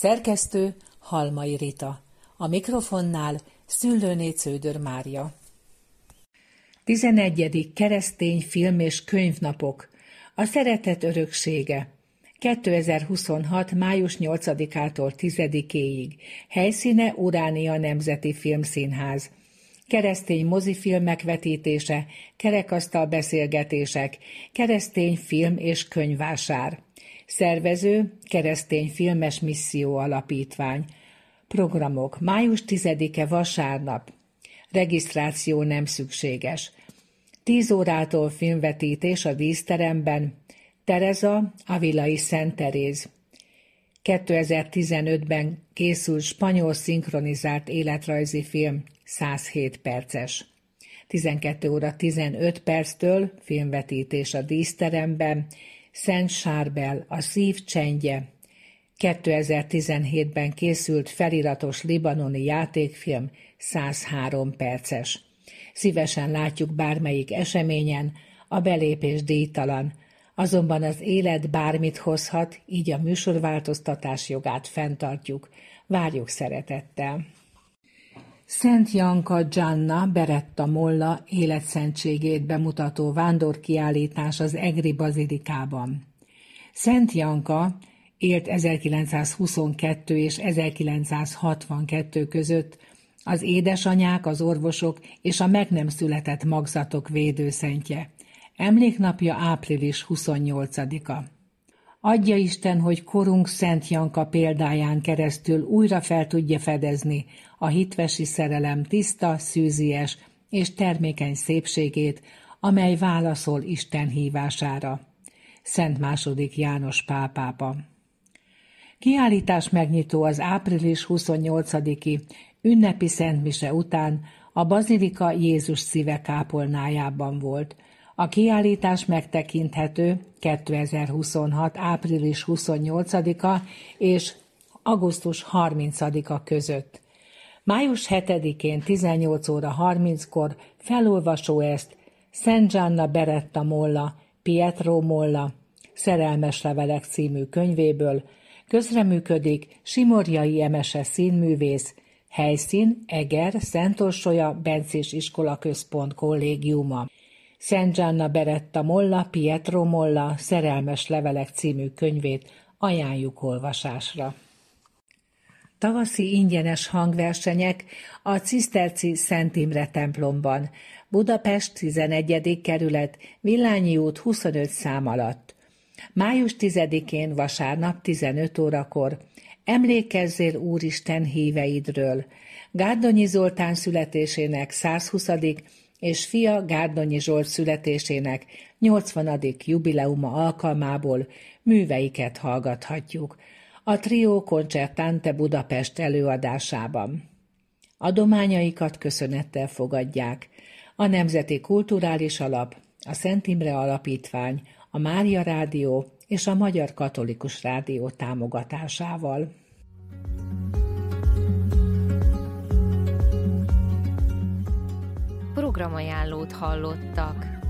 Szerkesztő Halmai Rita. A mikrofonnál Szüllőné Cződör Mária. 11. Keresztény film- és könyvnapok. A szeretet öröksége. 2026. május 8-ától 10-éig. Helyszíne Uránia Nemzeti Filmszínház. Keresztény mozifilmek vetítése, kerekasztal beszélgetések, keresztény film- és könyvvásár. Szervező Keresztény Filmes Misszió Alapítvány. Programok. Május 10-e vasárnap. Regisztráció nem szükséges. 10 órától filmvetítés a díszteremben. Tereza, Avilai Szent Teréz. 2015-ben készült spanyol szinkronizált életrajzi film, 107 perces. 12 óra 15 perctől filmvetítés a díszteremben. Szent Sárbel, a szív csendje. 2017-ben készült feliratos libanoni játékfilm, 103 perces. Szívesen látjuk bármelyik eseményen, a belépés díjtalan, azonban az élet bármit hozhat, így a műsorváltoztatás jogát fenntartjuk. Várjuk szeretettel. Szent Janka Gianna Beretta Molla életszentségét bemutató vándorkiállítás az Egri Bazilikában. Szent Janka élt 1922 és 1962 között, az édesanyák, az orvosok és a meg nem született magzatok védőszentje. Emléknapja április 28-a. Adja Isten, hogy korunk Szent Janka példáján keresztül újra fel tudja fedezni a hitvesi szerelem tiszta, szűzies és termékeny szépségét, amely válaszol Isten hívására. Szent II. János Pál pápa. Kiállítás megnyitó az április 28-i ünnepi szentmise után a Bazilika Jézus Szíve kápolnájában volt. A kiállítás megtekinthető 2026. április 28-a és augusztus 30-a között. Május 7-én 18 óra 30-kor felolvasó ezt Szent Gianna Beretta Molla, Pietro Molla, Szerelmes levelek című könyvéből. Közreműködik Simorjai Emese színművész, helyszín Eger, Szentorsolya, Bencés Iskolaközpont kollégiuma. Szent Gianna Beretta Molla, Pietro Molla, Szerelmes levelek című könyvét ajánljuk olvasásra. Tavaszi ingyenes hangversenyek a Ciszterci Szent Imre templomban, Budapest 11. kerület, Villányi út 25 szám alatt. Május 10-én vasárnap 15 órakor emlékezzél Úristen híveidről. Gárdonyi Zoltán születésének 120. és fia Gárdonyi Zsolt születésének 80. jubileuma alkalmából műveiket hallgathatjuk a Trio Concertante Budapest előadásában. Adományaikat köszönettel fogadják a Nemzeti Kulturális Alap, a Szent Imre Alapítvány, a Mária Rádió és a Magyar Katolikus Rádió támogatásával. Programajánlót hallottak.